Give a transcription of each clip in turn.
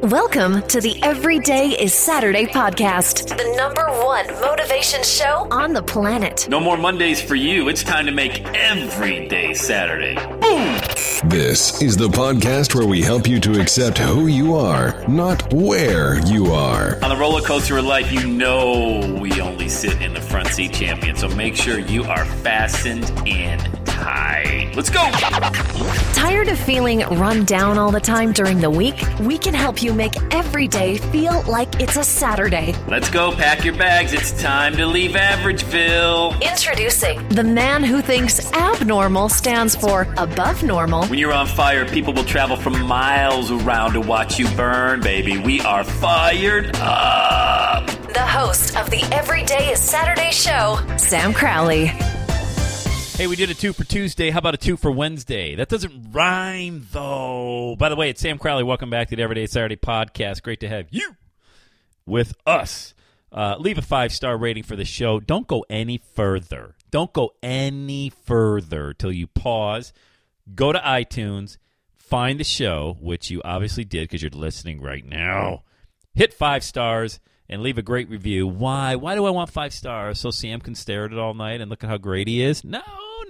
Welcome to the Everyday is Saturday podcast, the #1 motivation show on the planet. No more Mondays for you. It's time to make every day Saturday. Boom! This is the podcast where we help you to accept who you are, not where you are. On the roller coaster of life, you know we only sit in the front seat, champion. So make sure you are fastened in tight. Let's go! Tired of feeling run down all the time during the week? We can help you make every day feel like it's a Saturday. Let's go, pack your bags. It's time to leave Averageville. Introducing the man who thinks abnormal stands for above normal. When you're on fire, people will travel from miles around to watch you burn, baby. We are fired up. The host of the Everyday is Saturday show, Sam Crowley. Hey, we did a 2 for Tuesday. How about a 2 for Wednesday? That doesn't rhyme, though. By the way, it's Sam Crowley. Welcome back to the Everyday Saturday podcast. Great to have you with us. Leave a 5-star rating for the show. Don't go any further. Don't go any further till you pause. Go to iTunes. Find the show, which you obviously did because you're listening right now. Hit 5 stars. And leave a great review. Why? Why do I want 5 stars? So Sam can stare at it all night and look at how great he is? No,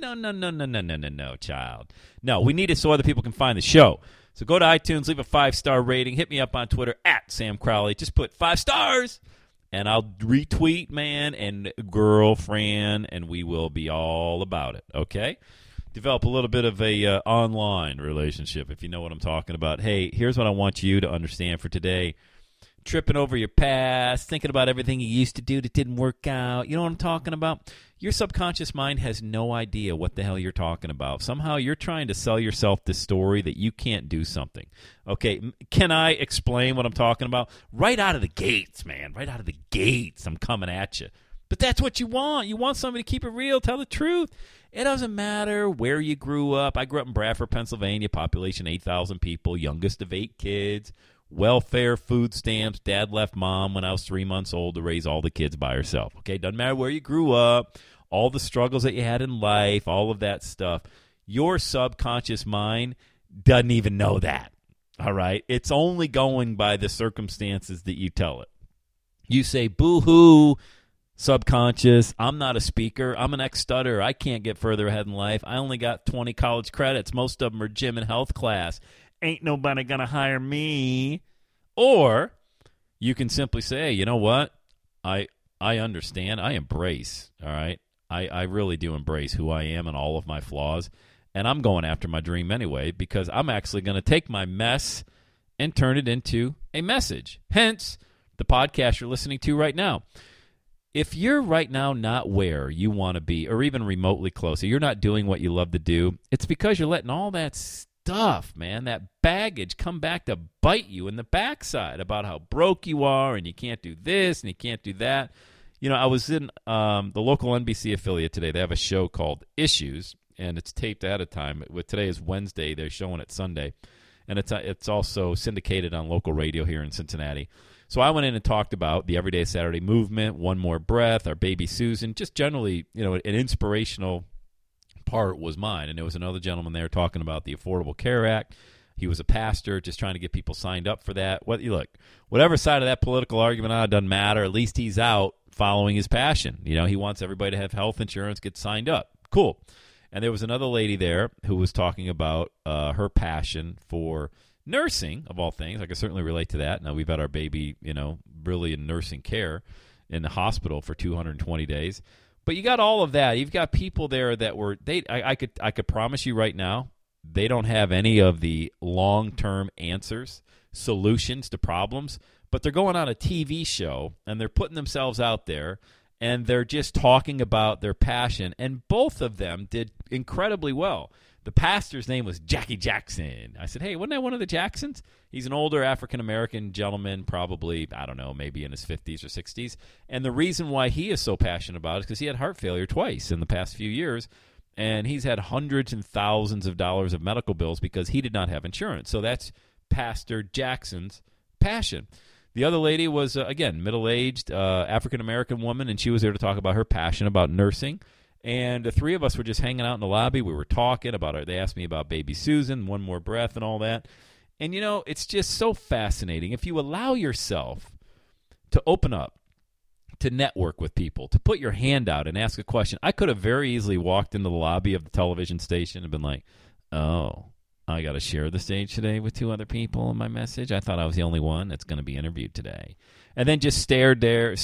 child. No, we need it so other people can find the show. So go to iTunes, leave a 5-star rating. Hit me up on Twitter at Sam Crowley. Just put 5 stars, and I'll retweet, man, and girlfriend, and we will be all about it, okay? Develop a little bit of a online relationship, if you know what I'm talking about. Hey, here's what I want you to understand for today. Tripping over your past, thinking about everything you used to do that didn't work out. You know what I'm talking about? Your subconscious mind has no idea what the hell you're talking about. Somehow you're trying to sell yourself this story that you can't do something. Okay, can I explain what I'm talking about? Right out of the gates, man. Right out of the gates, I'm coming at you. But that's what you want. You want somebody to keep it real, tell the truth. It doesn't matter where you grew up. I grew up in Bradford, Pennsylvania, population 8,000 people, youngest of 8 kids. Welfare, food stamps, dad left mom when I was 3 months old to raise all the kids by herself. Okay, doesn't matter where you grew up, all the struggles that you had in life, all of that stuff. Your subconscious mind doesn't even know that, all right? It's only going by the circumstances that you tell it. You say, boo-hoo, subconscious, I'm not a speaker, I'm an ex-stutterer, I can't get further ahead in life, I only got 20 college credits, most of them are gym and health class. Ain't nobody going to hire me. Or you can simply say, you know what? I understand. I embrace, all right? I really do embrace who I am and all of my flaws. And I'm going after my dream anyway because I'm actually going to take my mess and turn it into a message. Hence, the podcast you're listening to right now. If you're right now not where you want to be or even remotely close, or you're not doing what you love to do, it's because you're letting all that stuff, man, that baggage come back to bite you in the backside about how broke you are and you can't do this and you can't do that. You know, I was in the local NBC affiliate today. They have a show called Issues, and it's taped at a time. Today is Wednesday. They're showing it Sunday, and it's also syndicated on local radio here in Cincinnati. So I went in and talked about the Everyday Saturday movement, One More Breath, our baby Susan, just generally, you know, an inspirational part was mine. And there was another gentleman there talking about the Affordable Care Act. He was a pastor just trying to get people signed up for that. Whatever side of that political argument on, it doesn't matter. At least he's out following his passion. You know, he wants everybody to have health insurance, get signed up. Cool. And there was another lady there who was talking about her passion for nursing, of all things. I can certainly relate to that. Now, we've had our baby, you know, really in nursing care in the hospital for 220 days. But you got all of that. You've got people there that were I could promise you right now, they don't have any of the long-term answers, solutions to problems, but they're going on a TV show and they're putting themselves out there and they're just talking about their passion, and both of them did incredibly well. The pastor's name was Jackie Jackson. I said, hey, wasn't that one of the Jacksons? He's an older African-American gentleman, probably, I don't know, maybe in his 50s or 60s. And the reason why he is so passionate about it is because he had heart failure twice in the past few years, and he's had hundreds and thousands of dollars of medical bills because he did not have insurance. So that's Pastor Jackson's passion. The other lady was, again, middle-aged African-American woman, and she was there to talk about her passion about nursing. And the three of us were just hanging out in the lobby. We were talking about it. They asked me about baby Susan, One More Breath, and all that. And, it's just so fascinating. If you allow yourself to open up, to network with people, to put your hand out and ask a question. I could have very easily walked into the lobby of the television station and been like, oh, I got to share the stage today with 2 other people in my message. I thought I was the only one that's going to be interviewed today. And then just sat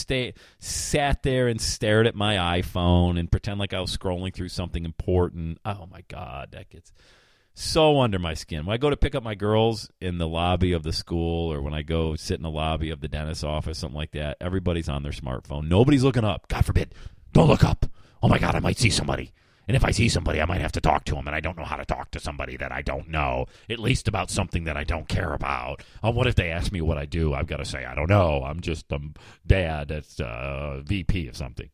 there and stared at my iPhone and pretend like I was scrolling through something important. Oh, my God, that gets so under my skin. When I go to pick up my girls in the lobby of the school, or when I go sit in the lobby of the dentist's office, something like that, everybody's on their smartphone. Nobody's looking up. God forbid. Don't look up. Oh, my God, I might see somebody. And if I see somebody, I might have to talk to them, and I don't know how to talk to somebody that I don't know, at least about something that I don't care about. What if they ask me what I do? I've got to say, I don't know. I'm just a dad that's VP of something,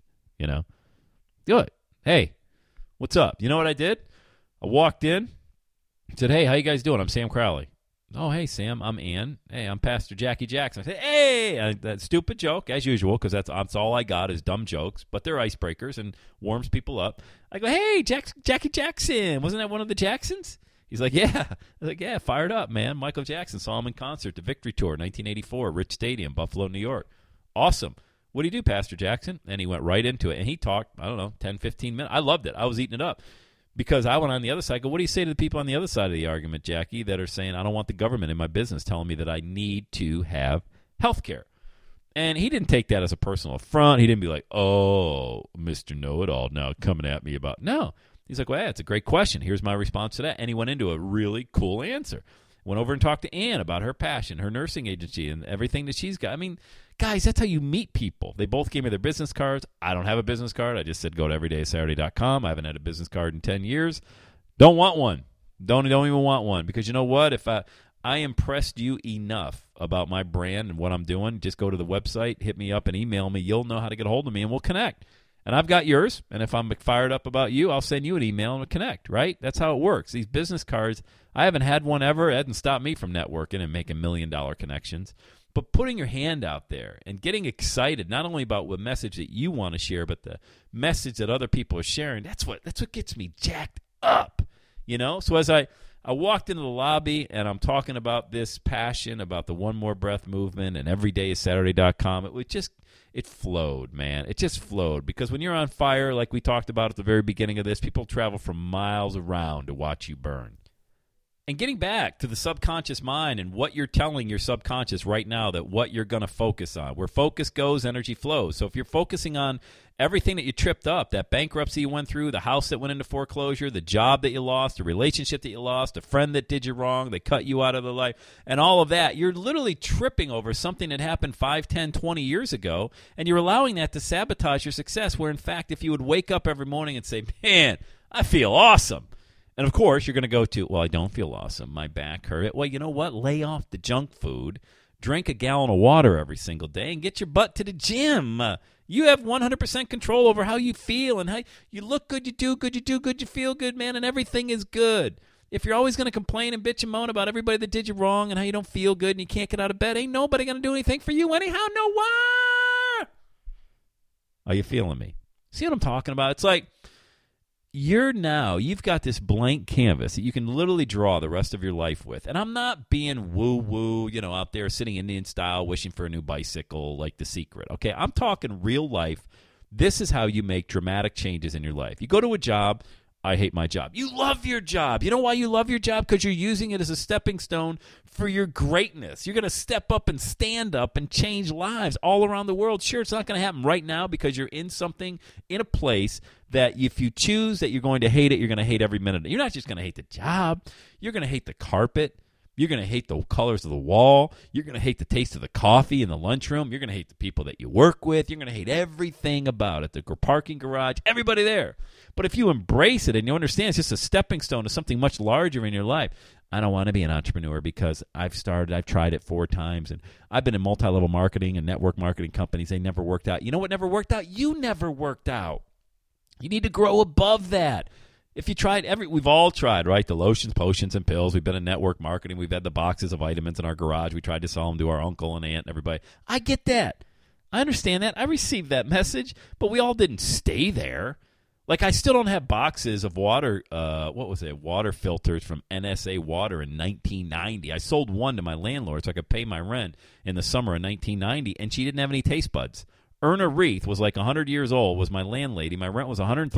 Good. Hey, what's up? You know what I did? I walked in. Said, hey, how you guys doing? I'm Sam Crowley. Oh, hey, Sam, I'm Ann. Hey, I'm Pastor Jackie Jackson. I said, hey, that stupid joke, as usual, because that's all I got is dumb jokes, but they're icebreakers and warms people up. I go, hey, Jackie Jackson. Wasn't that one of the Jacksons? He's like, yeah. I was like, yeah, fired up, man. Michael Jackson saw him in concert, the Victory Tour, 1984, Rich Stadium, Buffalo, New York. Awesome. What do you do, Pastor Jackson? And he went right into it, and he talked, 10, 15 minutes. I loved it. I was eating it up. Because I went on the other side. Go, what do you say to the people on the other side of the argument, Jackie, that are saying, I don't want the government in my business telling me that I need to have health care? And he didn't take that as a personal affront. He didn't be like, oh, Mr. Know-It-All now coming at me about. No. He's like, well, yeah, it's a great question. Here's my response to that. And he went into a really cool answer. Went over and talked to Ann about her passion, her nursing agency, and everything that she's got. I mean, guys, that's how you meet people. They both gave me their business cards. I don't have a business card. I just said go to everydaysaturday.com. I haven't had a business card in 10 years. Don't want one. Don't even want one. Because you know what? If I impressed you enough about my brand and what I'm doing, just go to the website, hit me up and email me. You'll know how to get a hold of me, and we'll connect. And I've got yours, and if I'm fired up about you, I'll send you an email and we'll connect, right? That's how it works. These business cards, I haven't had one ever. It hasn't stopped me from networking and making $1 million connections. But putting your hand out there and getting excited, not only about what message that you want to share, but the message that other people are sharing, that's what gets me jacked up, So as I walked into the lobby and I'm talking about this passion, about the One More Breath movement and everydayissaturday.com, it flowed, man. It just flowed. Because when you're on fire, like we talked about at the very beginning of this, people travel from miles around to watch you burn. And getting back to the subconscious mind and what you're telling your subconscious right now, that what you're going to focus on. Where focus goes, energy flows. So if you're focusing on everything that you tripped up, that bankruptcy you went through, the house that went into foreclosure, the job that you lost, the relationship that you lost, a friend that did you wrong, they cut you out of the life, and all of that, you're literally tripping over something that happened 5, 10, 20 years ago, and you're allowing that to sabotage your success, where in fact, if you would wake up every morning and say, man, I feel awesome. And, of course, you're going to go to, well, I don't feel awesome. My back hurt. Well, you know what? Lay off the junk food. Drink a gallon of water every single day and get your butt to the gym. You have 100% control over how you feel and how you look good, you do good, you feel good, man, and everything is good. If you're always going to complain and bitch and moan about everybody that did you wrong and how you don't feel good and you can't get out of bed, ain't nobody going to do anything for you anyhow. No why? Are you feeling me? See what I'm talking about? It's like, you've got this blank canvas that you can literally draw the rest of your life with. And I'm not being woo-woo, out there sitting Indian style wishing for a new bicycle like The Secret, okay? I'm talking real life. This is how you make dramatic changes in your life. You go to a job. I hate my job. You love your job. You know why you love your job? Because you're using it as a stepping stone for your greatness. You're going to step up and stand up and change lives all around the world. Sure, it's not going to happen right now because you're in a place that if you choose that you're going to hate it, you're going to hate every minute. You're not just going to hate the job. You're going to hate the carpet. You're going to hate the colors of the wall. You're going to hate the taste of the coffee in the lunchroom. You're going to hate the people that you work with. You're going to hate everything about it, the parking garage, everybody there. But if you embrace it and you understand it's just a stepping stone to something much larger in your life, I don't want to be an entrepreneur because I've tried it 4 times, and I've been in multi-level marketing and network marketing companies. They never worked out. You know what never worked out? You never worked out. You need to grow above that. If you tried we've all tried, right? The lotions, potions, and pills. We've been in network marketing. We've had the boxes of vitamins in our garage. We tried to sell them to our uncle and aunt and everybody. I get that. I understand that. I received that message, but we all didn't stay there. Like, I still don't have boxes of water, water filters from NSA Water in 1990. I sold one to my landlord so I could pay my rent in the summer of 1990, and she didn't have any taste buds. Erna Reith was like 100 years old, was my landlady. My rent was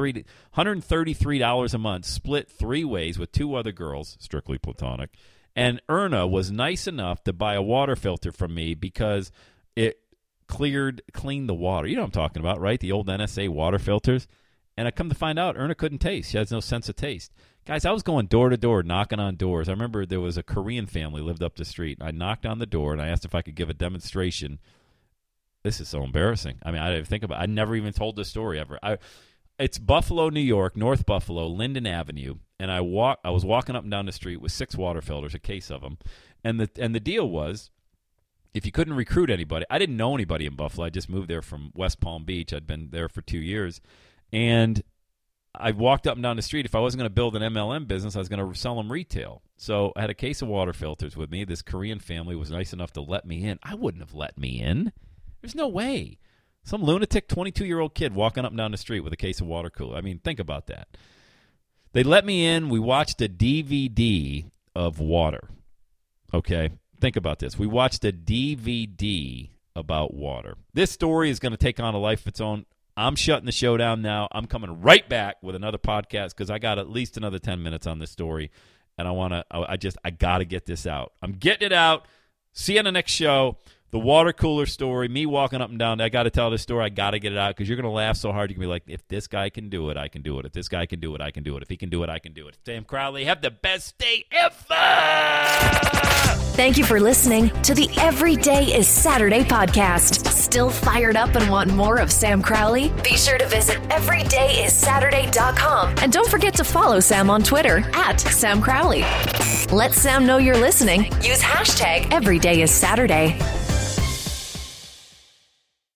$133 a month, split 3 ways with 2 other girls, strictly platonic. And Erna was nice enough to buy a water filter from me because it cleaned the water. You know what I'm talking about, right? The old NSA water filters. And I come to find out, Erna couldn't taste. She has no sense of taste. Guys, I was going door to door, knocking on doors. I remember there was a Korean family lived up the street. I knocked on the door, and I asked if I could give a demonstration. This is so embarrassing. I mean, I didn't think about it. I never even told this story ever. It's Buffalo, New York, North Buffalo, Linden Avenue, and I was walking up and down the street with 6 water filters, a case of them. And the deal was, if you couldn't recruit anybody, I didn't know anybody in Buffalo. I just moved there from West Palm Beach. I'd been there for 2 years. And I walked up and down the street. If I wasn't going to build an MLM business, I was going to sell them retail. So I had a case of water filters with me. This Korean family was nice enough to let me in. I wouldn't have let me in. There's no way. Some lunatic 22-year-old kid walking up and down the street with a case of water cooler. I mean, think about that. They let me in. We watched a DVD of water. Okay? Think about this. We watched a DVD about water. This story is going to take on a life of its own. I'm shutting the show down now. I'm coming right back with another podcast because I got at least another 10 minutes on this story, and I got to get this out. I'm getting it out. See you on the next show. The water cooler story, me walking up and down. I got to tell this story. I got to get it out because you're going to laugh so hard. You're going to be like, if this guy can do it, I can do it. If this guy can do it, I can do it. If he can do it, I can do it. Sam Crowley, have the best day ever! Thank you for listening to the Every Day is Saturday podcast. Still fired up and want more of Sam Crowley? Be sure to visit everydayissaturday.com. And don't forget to follow Sam on Twitter @Sam Crowley. Let Sam know you're listening. Use #EverydayIsSaturday.